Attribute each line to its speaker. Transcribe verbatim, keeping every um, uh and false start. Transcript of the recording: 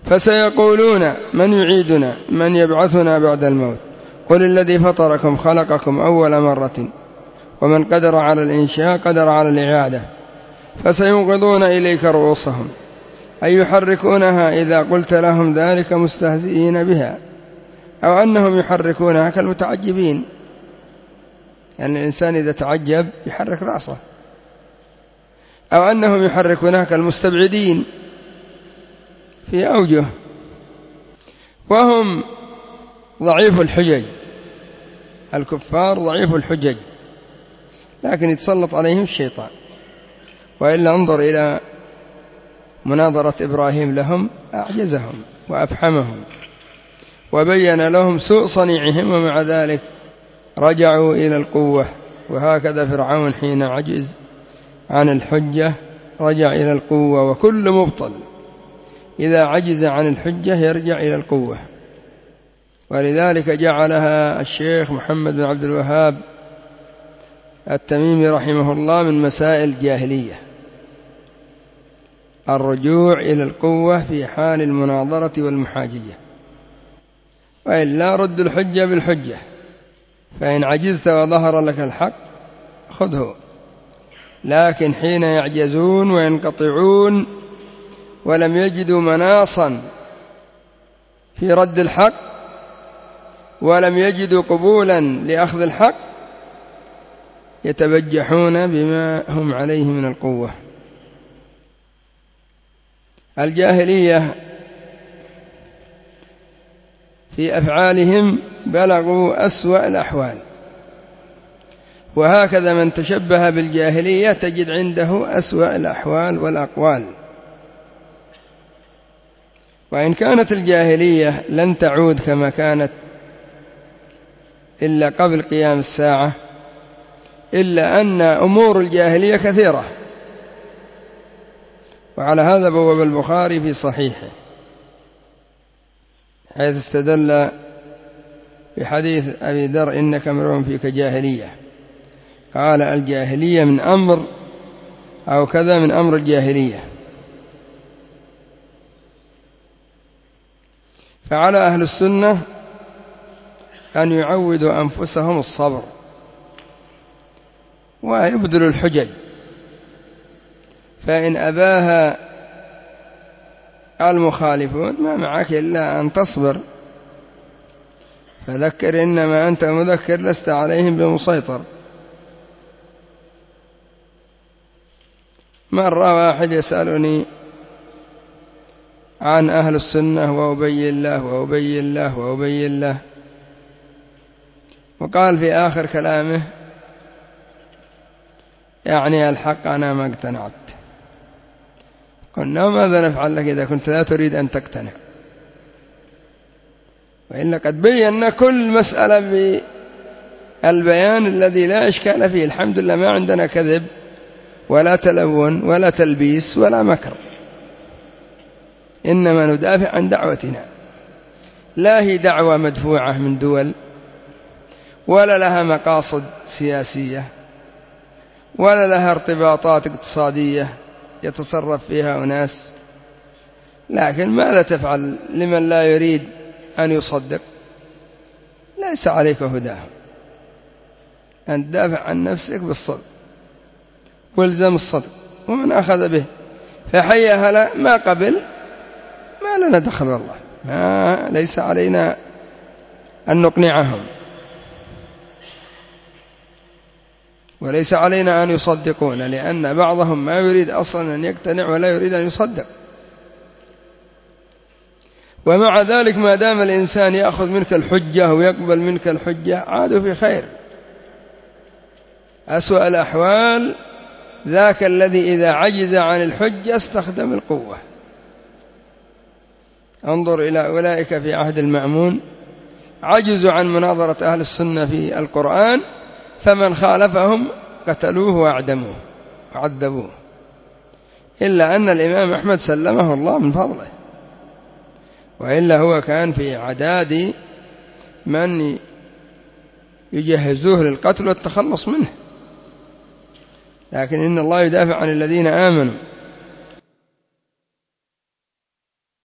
Speaker 1: فسيقولون من يعيدنا من يبعثنا بعد الموت قل الذي فطركم خلقكم أول مرة ومن قدر على الإنشاء قدر على الإعادة فسينغضون إليك رؤوسهم أي يحركونها إذا قلت لهم ذلك مستهزئين بها أو أنهم يحركونها كالمتعجبين، يعني الإنسان إذا تعجب يحرك رأسه، أو أنهم يحركونها كالمستبعدين في أوجه، وهم ضعيف الحجج، الكفار ضعيف الحجج، لكن يتسلط عليهم الشيطان. وإلا انظر إلى مناظرة إبراهيم لهم، أعجزهم وأفحمهم وبين لهم سوء صنيعهم، ومع ذلك رجعوا إلى القوة. وهكذا فرعون حين عجز عن الحجة رجع إلى القوة، وكل مبطل إذا عجز عن الحجة يرجع إلى القوة. ولذلك جعلها الشيخ محمد بن عبد الوهاب التميمي رحمه الله من مسائل الجاهلية، الرجوع إلى القوة في حال المناظرة والمحاججة، وإلا رد الحجة بالحجة، فإن عجزت وظهر لك الحق خذه، لكن حين يعجزون وينقطعون ولم يجدوا مناصا في رد الحق ولم يجدوا قبولا لأخذ الحق يتبجحون بما هم عليه من القوة. الجاهلية في أفعالهم بلغوا أسوأ الأحوال، وهكذا من تشبه بالجاهلية تجد عنده أسوأ الأحوال والأقوال. وإن كانت الجاهلية لن تعود كما كانت إلا قبل قيام الساعة، إلا أن أمور الجاهلية كثيرة. وعلى هذا بواب البخاري في صحيحه حيث استدل بحديث أبي ذر إنك امرؤ فيك جاهلية، قال الجاهلية من أمر أو كذا من أمر الجاهلية. فعلى أهل السنة أن يعودوا أنفسهم الصبر ويبذلوا الحجج، فإن أباها المخالفون ما معك إلا أن تصبر، فذكر إنما أنت مذكر لست عليهم بمسيطر. مرة واحد يسألني عن أهل السنة وأبين له وأبين له وأبين له، وقال في آخر كلامه يعني الحق أنا ما اقتنعت. قلنا ماذا نفعل لك إذا كنت لا تريد أن تقتنع؟ وإلا قد بينا كل مسألة بالبيان الذي لا إشكال فيه، الحمد لله ما عندنا كذب ولا تلون ولا تلبيس ولا مكر، إنما ندافع عن دعوتنا، لا هي دعوة مدفوعة من دول ولا لها مقاصد سياسية ولا لها ارتباطات اقتصادية يتصرف فيها أناس، لكن ماذا تفعل لمن لا يريد أن يصدق؟ ليس عليك هداه، أن تدافع عن نفسك بالصدق والزم الصدق، ومن أخذ به فحيا هلا، ما قبل ما لنا دخل والله، ما ليس علينا أن نقنعهم وليس علينا أن يصدقون، لأن بعضهم ما يريد أصلا أن يقتنع ولا يريد أن يصدق. ومع ذلك ما دام الإنسان يأخذ منك الحجة ويقبل منك الحجة عادوا في خير. أسوأ الأحوال ذاك الذي إذا عجز عن الحجة استخدم القوة. انظر إلى أولئك في عهد المأمون عجزوا عن مناظرة أهل السنة في القرآن، فمن خالفهم قتلوه وأعدموه وعذبوه، إلا أن الإمام أحمد سلمه الله من فضله، وإلا هو كان في عداد من يجهزوه للقتل والتخلص منه. لكن إن الله يدافع عن الذين آمنوا